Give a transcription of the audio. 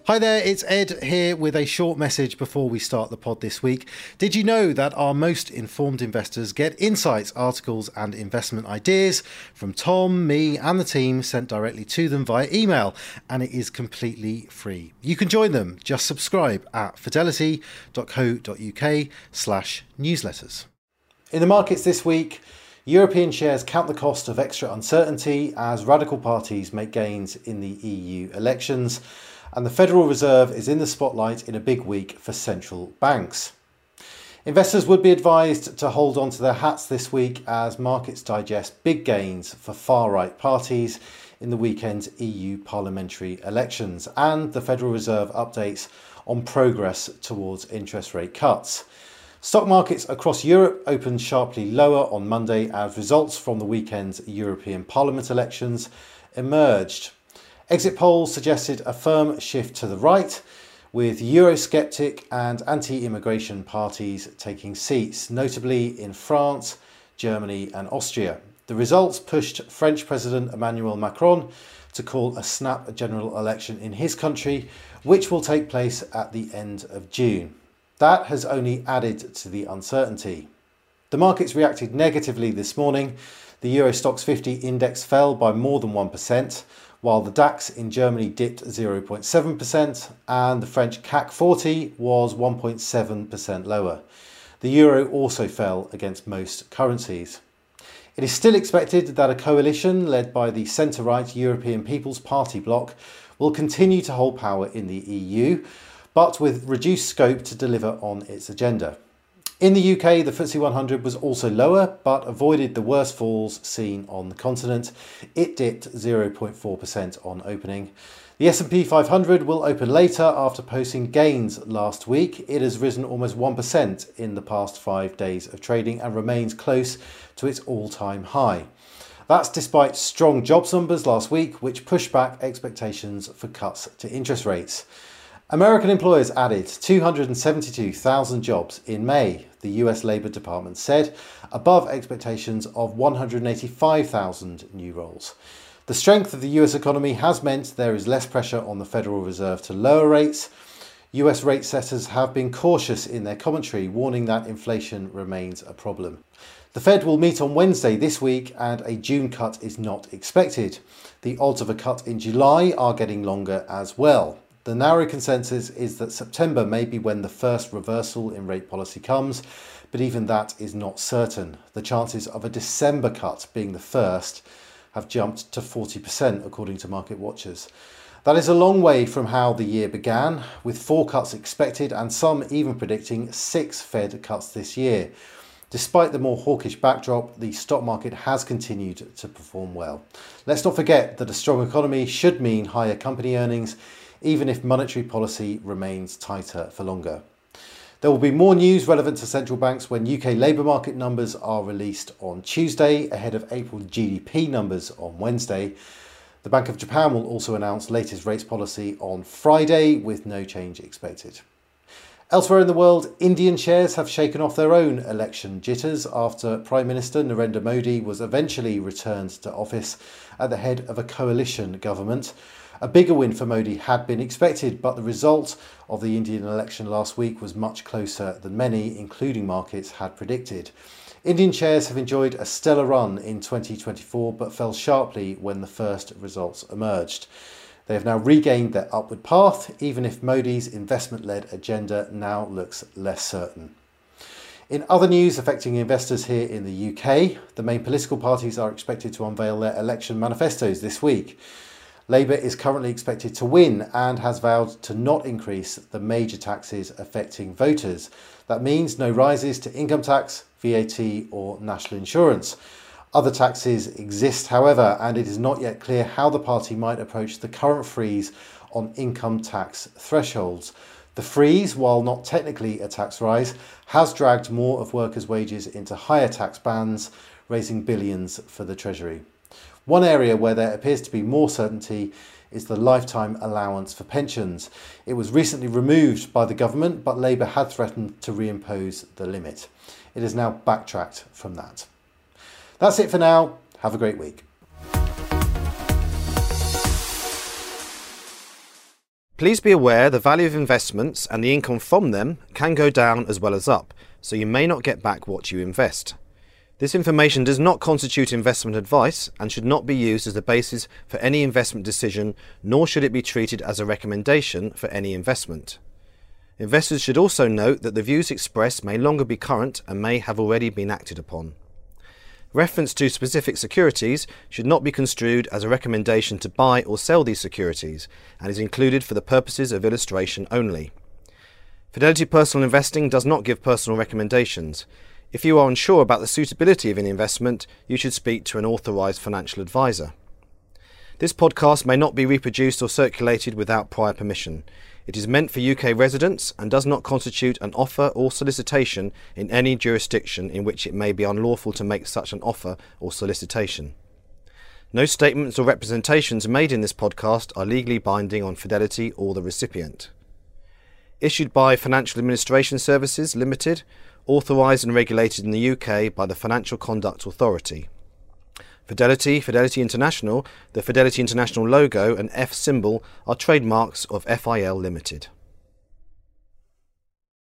Hi there, it's Ed here with a short message before we start the pod this week. Did you know that our most informed investors get insights, articles and investment ideas from Tom, me and the team sent directly to them via email, and it is completely free. You can join them. Just subscribe at fidelity.co.uk/newsletters. In the markets this week, European shares count the cost of extra uncertainty as radical parties make gains in the EU elections. And the Federal Reserve is in the spotlight in a big week for central banks. Investors would be advised to hold on to their hats this week as markets digest big gains for far-right parties in the weekend's EU parliamentary elections and the Federal Reserve updates on progress towards interest rate cuts. Stock markets across Europe opened sharply lower on Monday as results from the weekend's European Parliament elections emerged. Exit polls suggested a firm shift to the right, with Eurosceptic and anti-immigration parties taking seats, notably in France, Germany and Austria. The results pushed French President Emmanuel Macron to call a snap general election in his country, which will take place at the end of June. That has only added to the uncertainty. The markets reacted negatively this morning. The Euro Stoxx 50 index fell by more than 1%, while the DAX in Germany dipped 0.7% and the French CAC 40 was 1.7% lower. The euro also fell against most currencies. It is still expected that a coalition led by the centre-right European People's Party bloc will continue to hold power in the EU, but with reduced scope to deliver on its agenda. In the UK, the FTSE 100 was also lower, but avoided the worst falls seen on the continent. It dipped 0.4% on opening. The S&P 500 will open later after posting gains last week. It has risen almost 1% in the past 5 days of trading and remains close to its all-time high. That's despite strong jobs numbers last week, which pushed back expectations for cuts to interest rates. American employers added 272,000 jobs in May, the US Labour Department said, above expectations of 185,000 new roles. The strength of the US economy has meant there is less pressure on the Federal Reserve to lower rates. US rate setters have been cautious in their commentary, warning that inflation remains a problem. The Fed will meet on Wednesday this week and a June cut is not expected. The odds of a cut in July are getting longer as well. The narrow consensus is that September may be when the first reversal in rate policy comes, but even that is not certain. The chances of a December cut being the first have jumped to 40% according to market watchers. That is a long way from how the year began, with 4 cuts expected and some even predicting 6 Fed cuts this year. Despite the more hawkish backdrop, the stock market has continued to perform well. Let's not forget that a strong economy should mean higher company earnings, even if monetary policy remains tighter for longer. There will be more news relevant to central banks when UK labour market numbers are released on Tuesday, ahead of April GDP numbers on Wednesday. The Bank of Japan will also announce latest rates policy on Friday, with no change expected. Elsewhere in the world, Indian shares have shaken off their own election jitters after Prime Minister Narendra Modi was eventually returned to office at the head of a coalition government. A bigger win for Modi had been expected, but the result of the Indian election last week was much closer than many, including markets, had predicted. Indian shares have enjoyed a stellar run in 2024, but fell sharply when the first results emerged. They have now regained their upward path, even if Modi's investment-led agenda now looks less certain. In other news affecting investors here in the UK, the main political parties are expected to unveil their election manifestos this week. Labour is currently expected to win and has vowed to not increase the major taxes affecting voters. That means no rises to income tax, VAT or national insurance. Other taxes exist, however, and it is not yet clear how the party might approach the current freeze on income tax thresholds. The freeze, while not technically a tax rise, has dragged more of workers' wages into higher tax bands, raising billions for the Treasury. One area where there appears to be more certainty is the lifetime allowance for pensions. It was recently removed by the government, but Labour had threatened to reimpose the limit. It has now backtracked from that. That's it for now. Have a great week. Please be aware the value of investments and the income from them can go down as well as up, so you may not get back what you invest. This information does not constitute investment advice and should not be used as the basis for any investment decision, nor should it be treated as a recommendation for any investment. Investors should also note that the views expressed may no longer be current and may have already been acted upon. Reference to specific securities should not be construed as a recommendation to buy or sell these securities and is included for the purposes of illustration only. Fidelity Personal Investing does not give personal recommendations. If you are unsure about the suitability of an investment, you should speak to an authorised financial advisor. This podcast may not be reproduced or circulated without prior permission. It is meant for UK residents and does not constitute an offer or solicitation in any jurisdiction in which it may be unlawful to make such an offer or solicitation. No statements or representations made in this podcast are legally binding on Fidelity or the recipient. Issued by Financial Administration Services Limited, authorised and regulated in the UK by the Financial Conduct Authority. Fidelity, Fidelity International, the Fidelity International logo and F symbol are trademarks of FIL Limited.